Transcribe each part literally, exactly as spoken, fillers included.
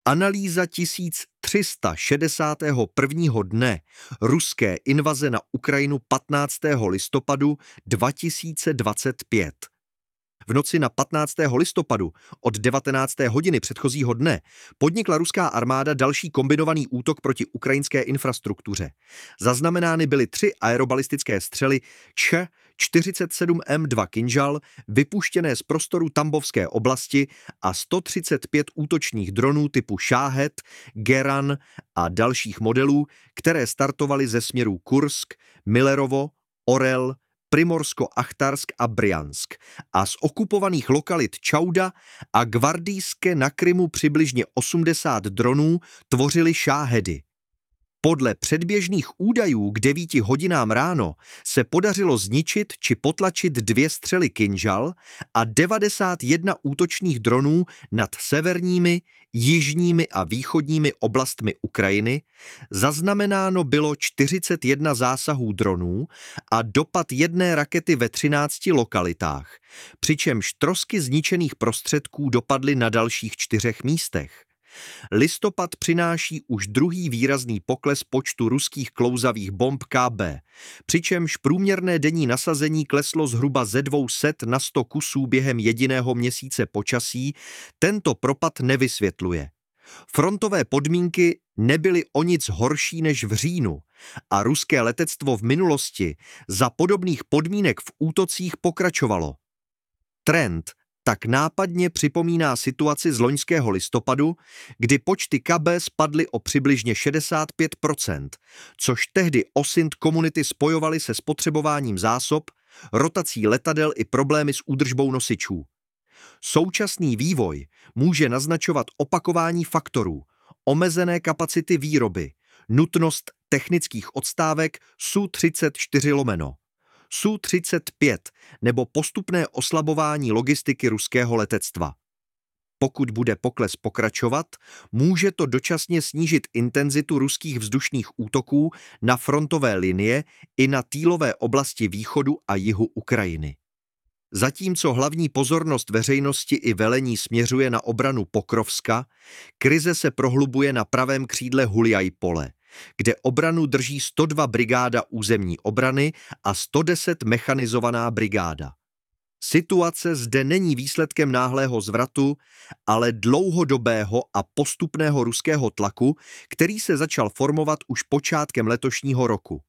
Analýza tisíc tři sta šedesátého prvního dne ruské invaze na Ukrajinu patnáctého listopadu dva tisíce dvacet pět. V noci na patnáctého listopadu od devatenácté hodiny předchozího dne podnikla ruská armáda další kombinovaný útok proti ukrajinské infrastruktuře. Zaznamenány byly tři aerobalistické střely Č čtyřicet sedm M dva Kinžal vypuštěné z prostoru Tambovské oblasti a sto třicet pět útočných dronů typu Šáhed, Geran a dalších modelů, které startovaly ze směrů Kursk, Millerovo, Orel, Primorsko-Achtarsk a Brjansk a z okupovaných lokalit Čauda a Gvardijské na Krymu přibližně osmdesát dronů tvořily Šáhedy. Podle předběžných údajů k devíti hodinám ráno se podařilo zničit či potlačit dvě střely Kinžal a devadesát jedna útočných dronů nad severními, jižními a východními oblastmi Ukrajiny, zaznamenáno bylo čtyřicet jedna zásahů dronů a dopad jedné rakety ve třinácti lokalitách, přičemž trosky zničených prostředků dopadly na dalších čtyřech místech. Listopad přináší už druhý výrazný pokles počtu ruských klouzavých bomb K B, přičemž průměrné denní nasazení kleslo zhruba ze dvou set na sto kusů během jediného měsíce počasí, tento propad nevysvětluje. Frontové podmínky nebyly o nic horší než v říjnu a ruské letectvo v minulosti za podobných podmínek v útocích pokračovalo. Trend tak nápadně připomíná situaci z loňského listopadu, kdy počty K B spadly o přibližně šedesát pět procent, což tehdy OSINT komunity spojovaly se spotřebováním zásob, rotací letadel i problémy s údržbou nosičů. Současný vývoj může naznačovat opakování faktorů, omezené kapacity výroby, nutnost technických odstávek S U třicet čtyři lomeno. S U třicet pět nebo postupné oslabování logistiky ruského letectva. Pokud bude pokles pokračovat, může to dočasně snížit intenzitu ruských vzdušných útoků na frontové linie i na týlové oblasti východu a jihu Ukrajiny. Zatímco hlavní pozornost veřejnosti i velení směřuje na obranu Pokrovska, krize se prohlubuje na pravém křídle Huljaj-Pole, kde obranu drží sto dva brigáda územní obrany a sto deset mechanizovaná brigáda. Situace zde není výsledkem náhlého zvratu, ale dlouhodobého a postupného ruského tlaku, který se začal formovat už počátkem letošního roku.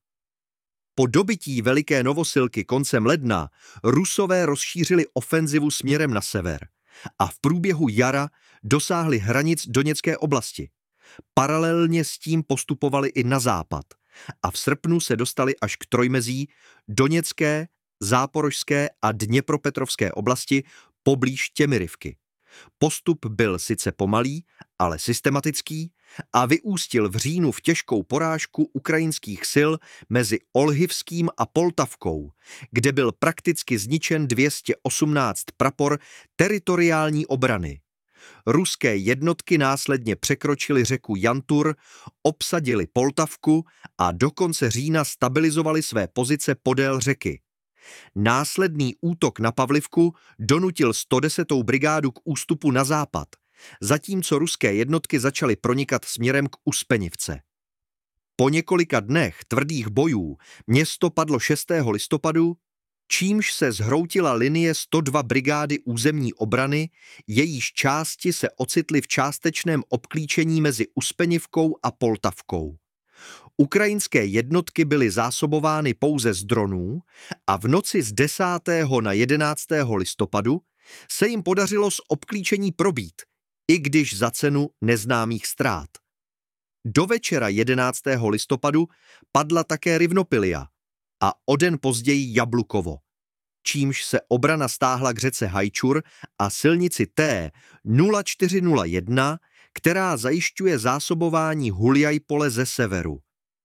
Po dobytí Veliké Novosilky koncem ledna Rusové rozšířili ofenzivu směrem na sever a v průběhu jara dosáhli hranic Doněcké oblasti. Paralelně s tím postupovali i na západ a v srpnu se dostali až k trojmezí Doněcké, Záporožské a Dněpropetrovské oblasti poblíž Těmirivky. Postup byl sice pomalý, ale systematický a vyústil v říjnu v těžkou porážku ukrajinských sil mezi Olhivským a Poltavkou, kde byl prakticky zničen dvě stě osmnáct prapor teritoriální obrany. Ruské jednotky následně překročily řeku Jantur, obsadili Poltavku a do konce října stabilizovali své pozice podél řeky. Následný útok na Pavlivku donutil sto desátou brigádu k ústupu na západ, zatímco ruské jednotky začaly pronikat směrem k Uspenivce. Po několika dnech tvrdých bojů město padlo šestého listopadu, čímž se zhroutila linie sto dva brigády územní obrany, jejíž části se ocitly v částečném obklíčení mezi Uspenivkou a Poltavkou. Ukrajinské jednotky byly zásobovány pouze z dronů a v noci z desátého na jedenáctého listopadu se jim podařilo z obklíčení probít, i když za cenu neznámých ztrát. Do večera jedenáctého listopadu padla také Rivnopilia a o den později Jablukovo, čímž se obrana stáhla k řece Hajčur a silnici T nula čtyři nula jedna, která zajišťuje zásobování Huljaj-Pole ze severu.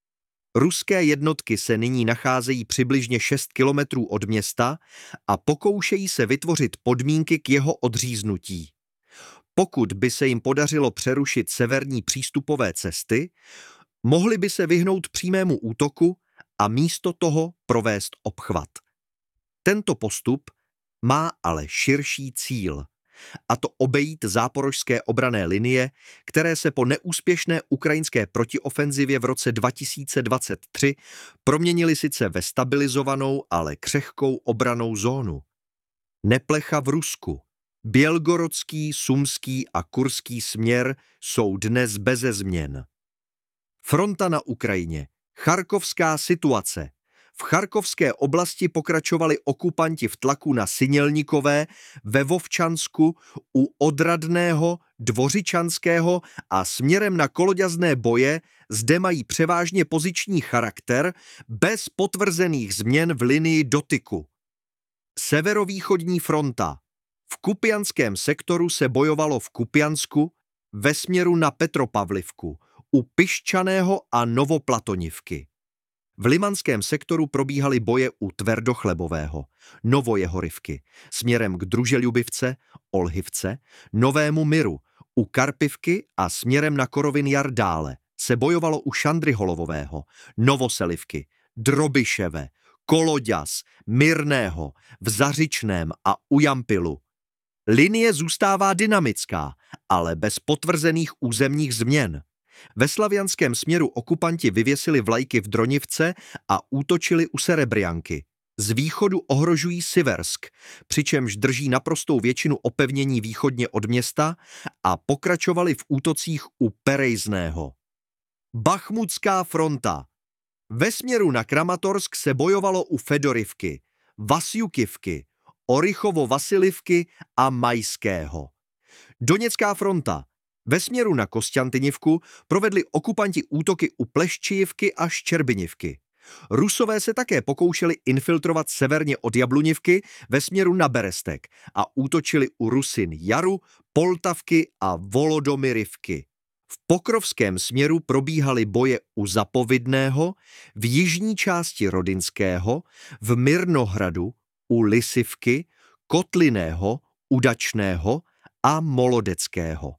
Ruské jednotky se nyní nacházejí přibližně šest kilometrů od města a pokoušejí se vytvořit podmínky k jeho odříznutí. Pokud by se jim podařilo přerušit severní přístupové cesty, mohli by se vyhnout přímému útoku a místo toho provést obchvat. Tento postup má ale širší cíl, a to obejít záporožské obranné linie, které se po neúspěšné ukrajinské protiofenzivě v roce dva tisíce dvacet tři proměnily sice ve stabilizovanou, ale křehkou obrannou zónu. Neplecha v Rusku. Bělgorodský, Sumský a Kurský směr jsou dnes beze změn. Fronta na Ukrajině. Charkovská situace. V Charkovské oblasti pokračovali okupanti v tlaku na Sinělnikové, ve Vovčansku, u Odradného, Dvořičanského a směrem na koloďazné boje zde mají převážně poziční charakter bez potvrzených změn v linii dotyku. Severovýchodní fronta. V Kupianském sektoru se bojovalo v Kupiansku ve směru na Petropavlivku, u Piščaného a Novoplatonivky. V Limanském sektoru probíhaly boje u Tverdochlebového, Novojehorivky, směrem k Druželjubivce, Olhivce, Novému Miru, u Karpivky a směrem na Korovin Jar dále se bojovalo u Šandryholovového, Novoselivky, Drobyševe, Koloďas, Myrného, v Zařičném a u Jampilu. Linie zůstává dynamická, ale bez potvrzených územních změn. Ve slavianském směru okupanti vyvěsili vlajky v Dronivce a útočili u Serebrianky. Z východu ohrožují Siversk, přičemž drží naprostou většinu opevnění východně od města a pokračovali v útocích u Perejzného. Bachmutská fronta. Ve směru na Kramatorsk se bojovalo u Fedorivky, Vasjukivky, Orychovo-Vasilivky a Majského. Doněcká fronta. Ve směru na Kosťantinivku provedli okupanti útoky u Pleščijivky a Ščerbinivky. Rusové se také pokoušeli infiltrovat severně od Jablunivky ve směru na Berestek a útočili u Rusin Jaru, Poltavky a Volodomyrivky. V Pokrovském směru probíhaly boje u Zapovidného, v jižní části Rodinského, v Mirnohradu, u Lisivky, Kotliného, Udačného a Molodeckého.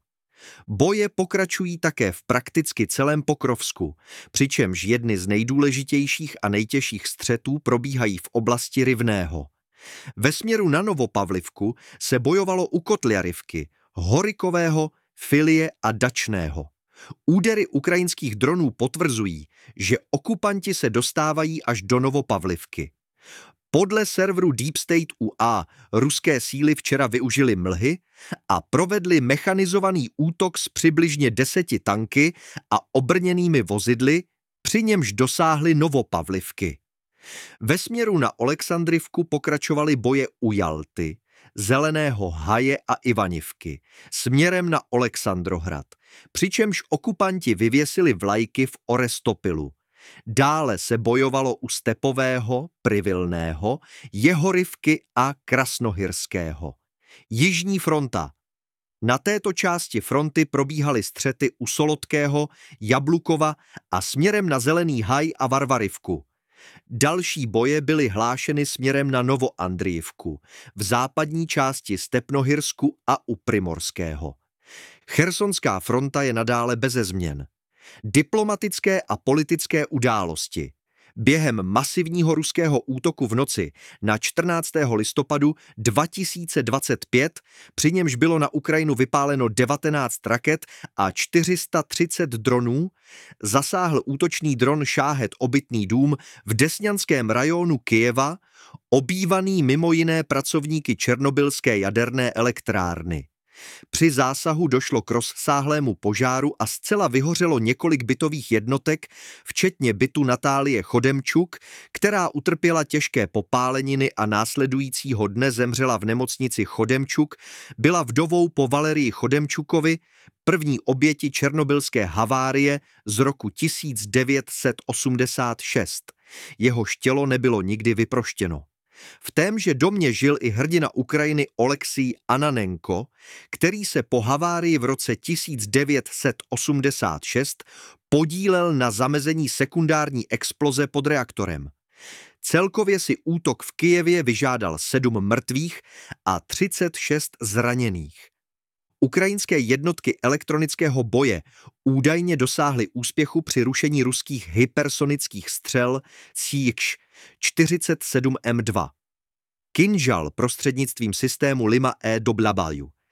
Boje pokračují také v prakticky celém Pokrovsku, přičemž jedny z nejdůležitějších a nejtěžších střetů probíhají v oblasti Rivného. Ve směru na Novopavlivku se bojovalo u Kotliarivky, Horikového, Filie a Dačného. Údery ukrajinských dronů potvrzují, že okupanti se dostávají až do Novopavlivky. Podle serveru Deep State U A ruské síly včera využily mlhy a provedly mechanizovaný útok s přibližně deseti tanky a obrněnými vozidly, při němž dosáhly Novopavlivky. Ve směru na Oleksandrivku pokračovaly boje u Jalty, Zeleného Haje a Ivanivky, směrem na Oleksandrohrad, přičemž okupanti vyvěsili vlajky v Orestopilu. Dále se bojovalo u Stepového, Privilného, Jehorivky a Krasnohyrského. Jižní fronta. Na této části fronty probíhaly střety u Solodkého, Jablukova a směrem na Zelený Haj a Varvarivku. Další boje byly hlášeny směrem na Novoandrijivku, v západní části Stepnohyrsku a u Primorského. Chersonská fronta je nadále beze změn. Diplomatické a politické události. Během masivního ruského útoku v noci na čtrnáctého listopadu dva tisíce dvacet pět, při němž bylo na Ukrajinu vypáleno devatenáct raket a čtyři sta třicet dronů, zasáhl útočný dron Šáhed obytný dům v Desňanském rajonu Kyjeva, obývaný mimo jiné pracovníky Černobylské jaderné elektrárny. Při zásahu došlo k rozsáhlému požáru a zcela vyhořelo několik bytových jednotek, včetně bytu Natálie Chodemčuk, která utrpěla těžké popáleniny a následujícího dne zemřela v nemocnici Chodemčuk, byla vdovou po Valerii Chodemčukovi, první oběti černobylské havárie z roku tisíc devět set osmdesát šest. Jehož tělo nebylo nikdy vyproštěno. V témže domě žil i hrdina Ukrajiny Oleksij Ananenko, který se po havárii v roce tisíc devět set osmdesát šest podílel na zamezení sekundární exploze pod reaktorem. Celkově si útok v Kyjevě vyžádal sedm mrtvých a třicet šest zraněných. Ukrajinské jednotky elektronického boje údajně dosáhly úspěchu při rušení ruských hypersonických střel Sýkš čtyřicet sedm M dva. Kinžal prostřednictvím systému Lima E W.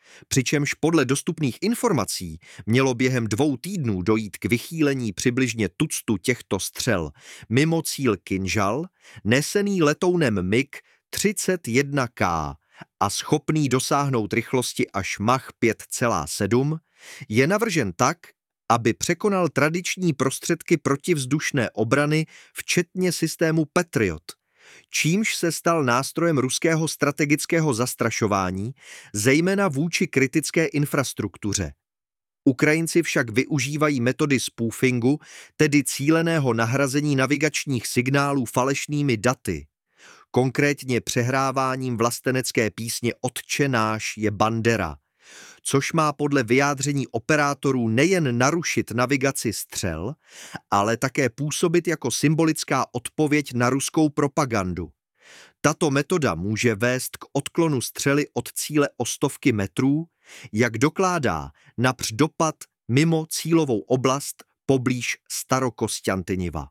Přičemž podle dostupných informací mělo během dvou týdnů dojít k vychýlení přibližně tuctu těchto střel mimo cíl Kinžal, nesený letounem MiG třicet jedna K a schopný dosáhnout rychlosti až Mach pět celá sedm, je navržen tak, aby překonal tradiční prostředky protivzdušné obrany, včetně systému Patriot, čímž se stal nástrojem ruského strategického zastrašování, zejména vůči kritické infrastruktuře. Ukrajinci však využívají metody spoofingu, tedy cíleného nahrazení navigačních signálů falešnými daty, konkrétně přehráváním vlastenecké písně Otče náš je Bandera, což má podle vyjádření operátorů nejen narušit navigaci střel, ale také působit jako symbolická odpověď na ruskou propagandu. Tato metoda může vést k odklonu střely od cíle o stovky metrů, jak dokládá např dopad mimo cílovou oblast poblíž Starokosťantyniva.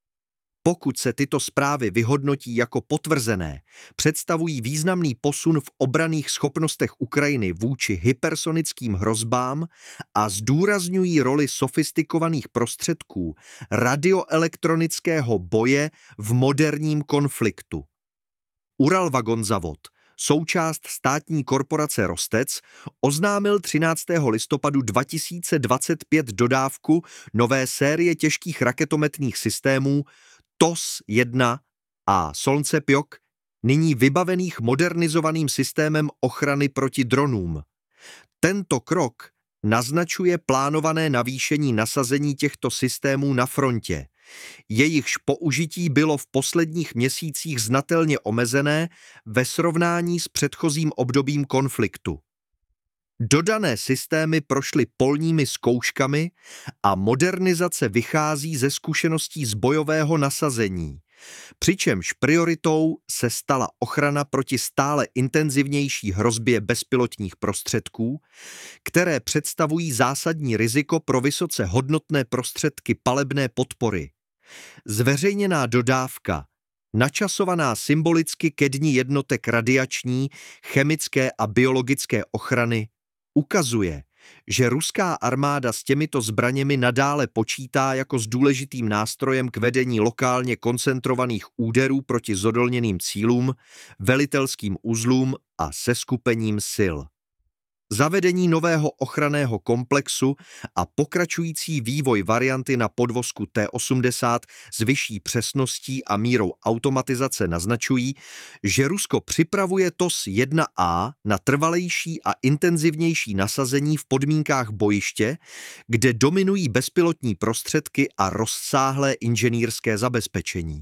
Pokud se tyto zprávy vyhodnotí jako potvrzené, představují významný posun v obranných schopnostech Ukrajiny vůči hypersonickým hrozbám a zdůrazňují roli sofistikovaných prostředků radioelektronického boje v moderním konfliktu. Uralvagonzavod, součást státní korporace Rostec, oznámil třináctého listopadu dva tisíce dvacet pět dodávku nové série těžkých raketometných systémů T O S jedna a Solncepjok, nyní vybavených modernizovaným systémem ochrany proti dronům. Tento krok naznačuje plánované navýšení nasazení těchto systémů na frontě. Jejichž použití bylo v posledních měsících znatelně omezené ve srovnání s předchozím obdobím konfliktu. Dodané systémy prošly polními zkouškami a modernizace vychází ze zkušeností z bojového nasazení, přičemž prioritou se stala ochrana proti stále intenzivnější hrozbě bezpilotních prostředků, které představují zásadní riziko pro vysoce hodnotné prostředky palebné podpory. Zveřejněná dodávka, načasovaná symbolicky ke dni jednotek radiační, chemické a biologické ochrany, ukazuje, že ruská armáda s těmito zbraněmi nadále počítá jako s důležitým nástrojem k vedení lokálně koncentrovaných úderů proti zodolněným cílům, velitelským uzlům a seskupením sil. Zavedení nového ochranného komplexu a pokračující vývoj varianty na podvozku T osmdesát s vyšší přesností a mírou automatizace naznačují, že Rusko připravuje T O S jedna A na trvalejší a intenzivnější nasazení v podmínkách bojiště, kde dominují bezpilotní prostředky a rozsáhlé inženýrské zabezpečení.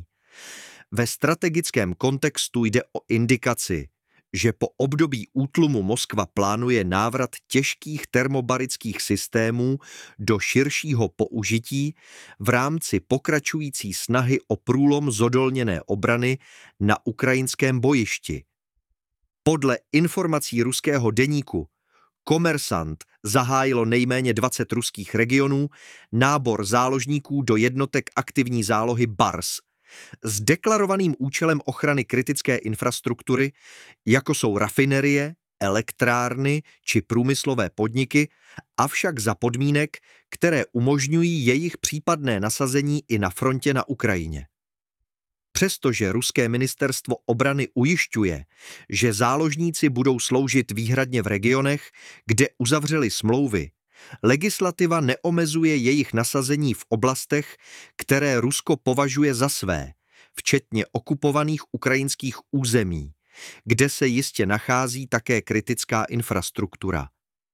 Ve strategickém kontextu jde o indikaci, že po období útlumu Moskva plánuje návrat těžkých termobarických systémů do širšího použití v rámci pokračující snahy o průlom zodolněné obrany na ukrajinském bojišti. Podle informací ruského deníku Komersant zahájilo nejméně dvacet ruských regionů nábor záložníků do jednotek aktivní zálohy Bars s deklarovaným účelem ochrany kritické infrastruktury, jako jsou rafinerie, elektrárny či průmyslové podniky, avšak za podmínek, které umožňují jejich případné nasazení i na frontě na Ukrajině. Přestože ruské ministerstvo obrany ujišťuje, že záložníci budou sloužit výhradně v regionech, kde uzavřeli smlouvy, legislativa neomezuje jejich nasazení v oblastech, které Rusko považuje za své, včetně okupovaných ukrajinských území, kde se jistě nachází také kritická infrastruktura.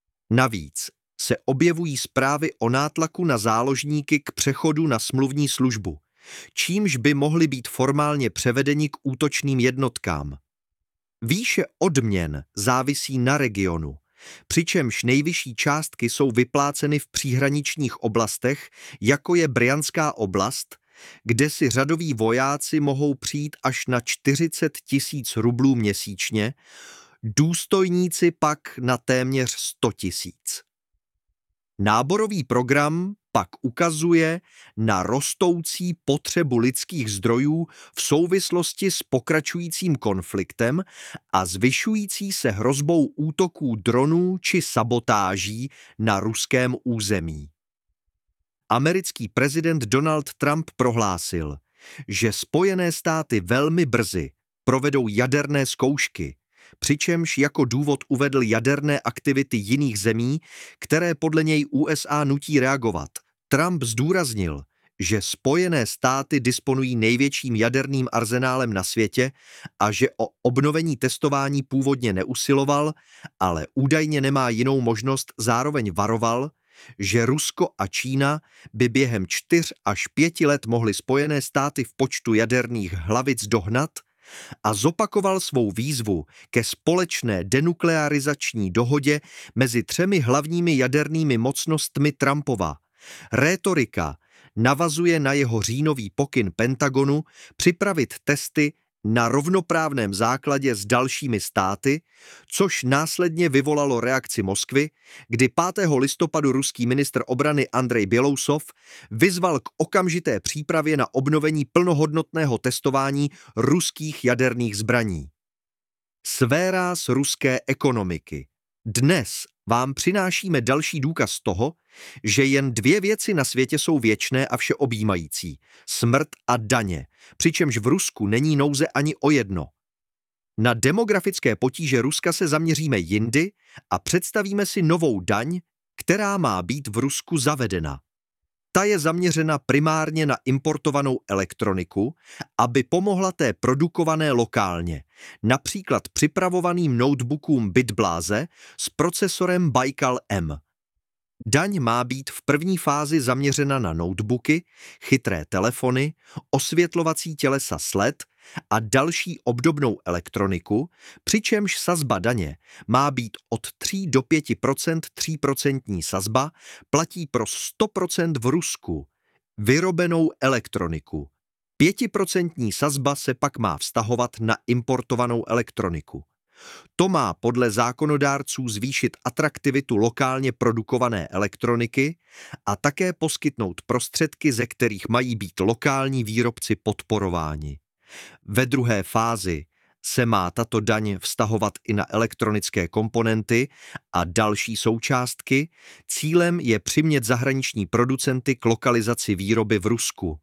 Navíc se objevují zprávy o nátlaku na záložníky k přechodu na smluvní službu, čímž by mohli být formálně převedeni k útočným jednotkám. Výše odměn závisí na regionu, přičemž nejvyšší částky jsou vypláceny v příhraničních oblastech, jako je Brjanská oblast, kde si řadoví vojáci mohou přijít až na čtyřicet tisíc rublů měsíčně, důstojníci pak na téměř sto tisíc. Náborový program pak ukazuje na rostoucí potřebu lidských zdrojů v souvislosti s pokračujícím konfliktem a zvyšující se hrozbou útoků dronů či sabotáží na ruském území. Americký prezident Donald Trump prohlásil, že Spojené státy velmi brzy provedou jaderné zkoušky, přičemž jako důvod uvedl jaderné aktivity jiných zemí, které podle něj U S A nutí reagovat. Trump zdůraznil, že Spojené státy disponují největším jaderným arzenálem na světě a že o obnovení testování původně neusiloval, ale údajně nemá jinou možnost, zároveň varoval, že Rusko a Čína by během čtyř až pěti let mohly Spojené státy v počtu jaderných hlavic dohnat, a zopakoval svou výzvu ke společné denuklearizační dohodě mezi třemi hlavními jadernými mocnostmi Trumpova. Rétorika navazuje na jeho říjnový pokyn Pentagonu připravit testy na rovnoprávném základě s dalšími státy, což následně vyvolalo reakci Moskvy, kdy pátého listopadu ruský ministr obrany Andrej Bělousov vyzval k okamžité přípravě na obnovení plnohodnotného testování ruských jaderných zbraní. Sféra ruské ekonomiky. Dnes vám přinášíme další důkaz toho, že jen dvě věci na světě jsou věčné a všeobjímající – smrt a daně, přičemž v Rusku není nouze ani o jedno. Na demografické potíže Ruska se zaměříme jindy a představíme si novou daň, která má být v Rusku zavedena. Ta je zaměřena primárně na importovanou elektroniku, aby pomohla té produkované lokálně, například připravovaným notebookům BitBlase s procesorem Baikal M. Daň má být v první fázi zaměřena na notebooky, chytré telefony, osvětlovací tělesa S L E D a další obdobnou elektroniku, přičemž sazba daně má být od tří do pěti procent, tří procentní sazba platí pro sto procent v Rusku vyrobenou elektroniku. Pětiprocentní sazba se pak má vztahovat na importovanou elektroniku. To má podle zákonodárců zvýšit atraktivitu lokálně produkované elektroniky a také poskytnout prostředky, ze kterých mají být lokální výrobci podporováni. Ve druhé fázi se má tato daň vztahovat i na elektronické komponenty a další součástky. Cílem je přimět zahraniční producenty k lokalizaci výroby v Rusku.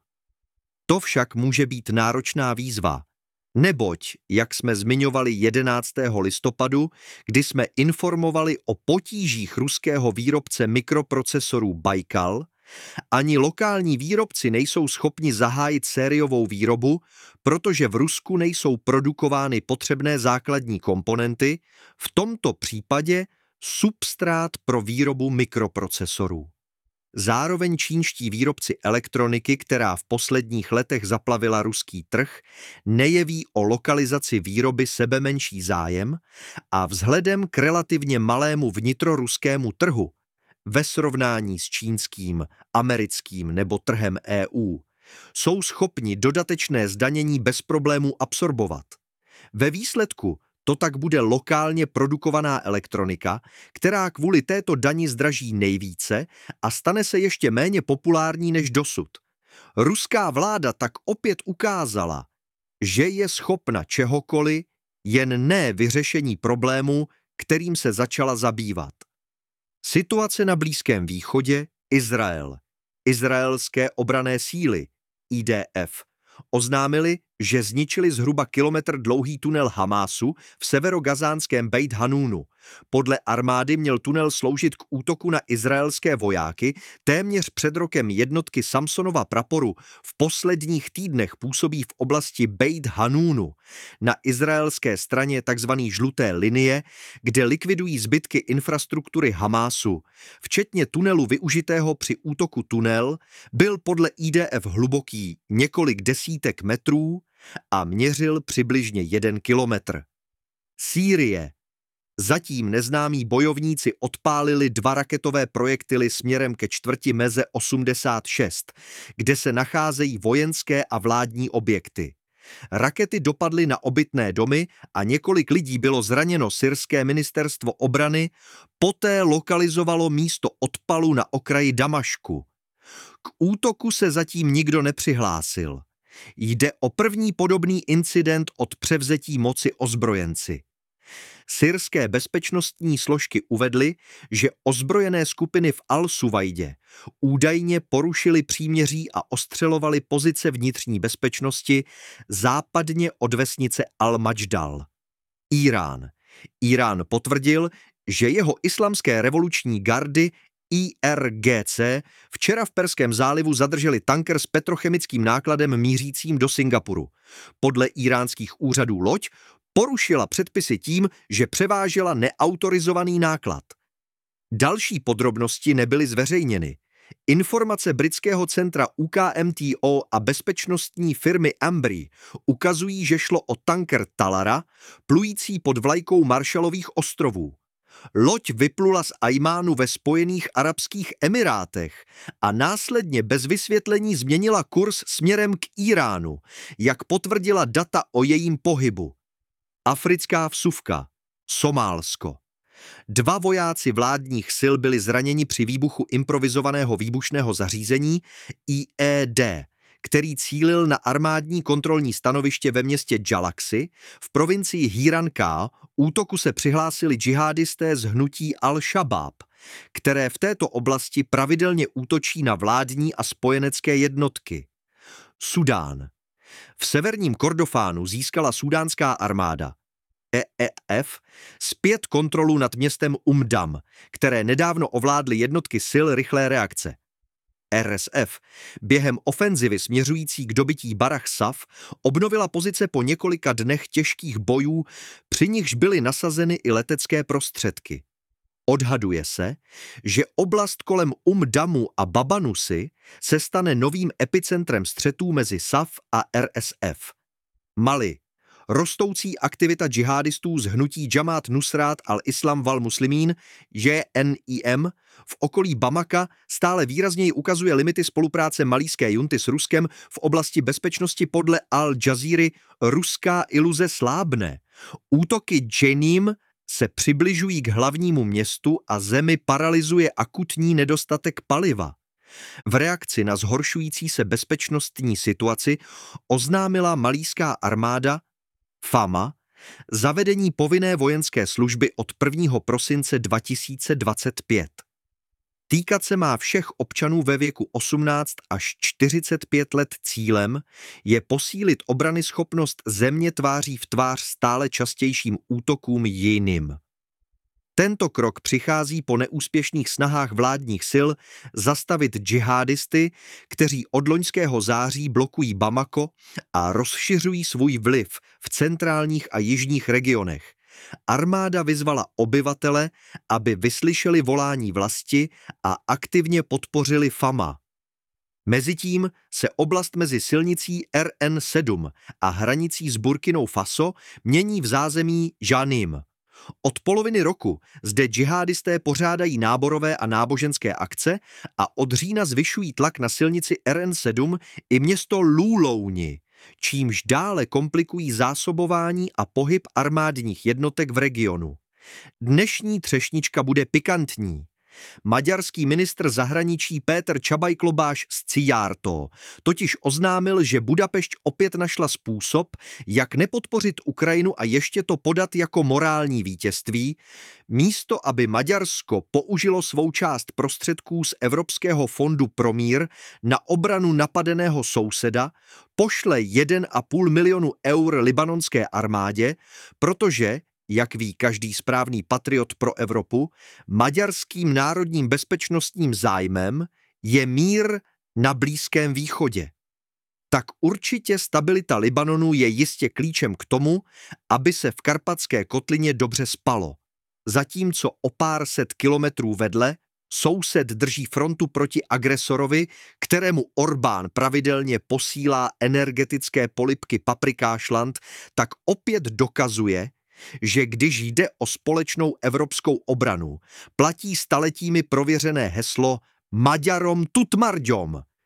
To však může být náročná výzva, neboť, jak jsme zmiňovali jedenáctého listopadu, kdy jsme informovali o potížích ruského výrobce mikroprocesorů Baikal, ani lokální výrobci nejsou schopni zahájit sériovou výrobu, protože v Rusku nejsou produkovány potřebné základní komponenty, v tomto případě substrát pro výrobu mikroprocesorů. Zároveň čínští výrobci elektroniky, která v posledních letech zaplavila ruský trh, nejeví o lokalizaci výroby sebemenší zájem a vzhledem k relativně malému vnitroruskému trhu ve srovnání s čínským, americkým nebo trhem E U jsou schopni dodatečné zdanění bez problémů absorbovat. Ve výsledku to tak bude lokálně produkovaná elektronika, která kvůli této dani zdraží nejvíce a stane se ještě méně populární než dosud. Ruská vláda tak opět ukázala, že je schopna čehokoliv, jen ne vyřešení problémů, kterým se začala zabývat. Situace na Blízkém východě, Izrael. Izraelské obranné síly, I D F, oznámili, že zničili zhruba kilometr dlouhý tunel Hamásu v severogazánském Bejt Hanúnu. Podle armády měl tunel sloužit k útoku na izraelské vojáky, téměř před rokem jednotky Samsonova praporu v posledních týdnech působí v oblasti Bejt Hanúnu, na izraelské straně tzv. Žluté linie, kde likvidují zbytky infrastruktury Hamásu. Včetně tunelu využitého při útoku tunel byl podle I D F hluboký několik desítek metrů a měřil přibližně jeden kilometr. Sýrie. Zatím neznámí bojovníci odpálili dva raketové projektily směrem ke čtvrti Meze osmdesát šest, kde se nacházejí vojenské a vládní objekty. Rakety dopadly na obytné domy a několik lidí bylo zraněno. Syrské ministerstvo obrany poté lokalizovalo místo odpalu na okraji Damašku. K útoku se zatím nikdo nepřihlásil. Jde o první podobný incident od převzetí moci ozbrojenci. Syrské bezpečnostní složky uvedly, že ozbrojené skupiny v Al-Suvajdě údajně porušily příměří a ostřelovaly pozice vnitřní bezpečnosti západně od vesnice Al-Majdal. Írán. Írán potvrdil, že jeho islamské revoluční gardy I R G C včera v Perském zálivu zadrželi tanker s petrochemickým nákladem mířícím do Singapuru. Podle íránských úřadů loď porušila předpisy tím, že převážela neautorizovaný náklad. Další podrobnosti nebyly zveřejněny. Informace britského centra U K M T O a bezpečnostní firmy Ambry ukazují, že šlo o tanker Talara, plující pod vlajkou Marshallových ostrovů. Loď vyplula z Ajmánu ve Spojených arabských emirátech a následně bez vysvětlení změnila kurz směrem k Íránu, jak potvrdila data o jejím pohybu. Africká vsuvka. Somálsko. Dva vojáci vládních sil byli zraněni při výbuchu improvizovaného výbušného zařízení I E D, který cílil na armádní kontrolní stanoviště ve městě Jalaxy v provincii Híranká. Útoku se přihlásili džihadisté z hnutí Al-Šabáb, které v této oblasti pravidelně útočí na vládní a spojenecké jednotky. Sudán. V severním Kordofánu získala súdánská armáda E E F zpět kontrolu nad městem Umdam, které nedávno ovládly jednotky sil rychlé reakce. R S F během ofenzivy směřující k dobytí Barach Saf obnovila pozice po několika dnech těžkých bojů, při nichž byly nasazeny i letecké prostředky. Odhaduje se, že oblast kolem Umdamu a Babanusy se stane novým epicentrem střetů mezi Saf a R S F. Mali. Rostoucí aktivita džihadistů z hnutí Džamát Nusrát al-Islam wal Muslimín J N I M v okolí Bamaka stále výrazněji ukazuje limity spolupráce malijské junty s Ruskem v oblasti bezpečnosti. Podle Al Jazeera ruská iluze slábne. Útoky Džením se přibližují k hlavnímu městu a zemi paralyzuje akutní nedostatek paliva. V reakci na zhoršující se bezpečnostní situaci oznámila malijská armáda Fama zavedení povinné vojenské služby od prvního prosince dva tisíce dvacet pět. Týkat se má všech občanů ve věku osmnáct až čtyřicet pět let. Cílem je posílit obranyschopnost země tváří v tvář stále častějším útokům jiným. Tento krok přichází po neúspěšných snahách vládních sil zastavit džihadisty, kteří od loňského září blokují Bamako a rozšiřují svůj vliv v centrálních a jižních regionech. Armáda vyzvala obyvatele, aby vyslyšeli volání vlasti a aktivně podpořili Fama. Mezitím se oblast mezi silnicí R N sedm a hranicí s Burkinou Faso mění v zázemí Janim. Od poloviny roku zde džihadisté pořádají náborové a náboženské akce a od října zvyšují tlak na silnici R N sedm i město Lůlouni, čímž dále komplikují zásobování a pohyb armádních jednotek v regionu. Dnešní třešnička bude pikantní. Maďarský ministr zahraničí Péter Csabaj-Klobáš z Szijjártó totiž oznámil, že Budapešť opět našla způsob, jak nepodpořit Ukrajinu a ještě to podat jako morální vítězství, místo aby Maďarsko použilo svou část prostředků z Evropského fondu pro mír na obranu napadeného souseda, pošle jeden a půl milionu eur libanonské armádě, protože jak ví každý správný patriot pro Evropu, maďarským národním bezpečnostním zájmem je mír na Blízkém východě. Tak určitě stabilita Libanonu je jistě klíčem k tomu, aby se v Karpatské kotlině dobře spalo. Zatímco o pár set kilometrů vedle soused drží frontu proti agresorovi, kterému Orbán pravidelně posílá energetické polibky paprikášlant, tak opět dokazuje, že když jde o společnou evropskou obranu, platí staletími prověřené heslo Magyarom tutmardjom,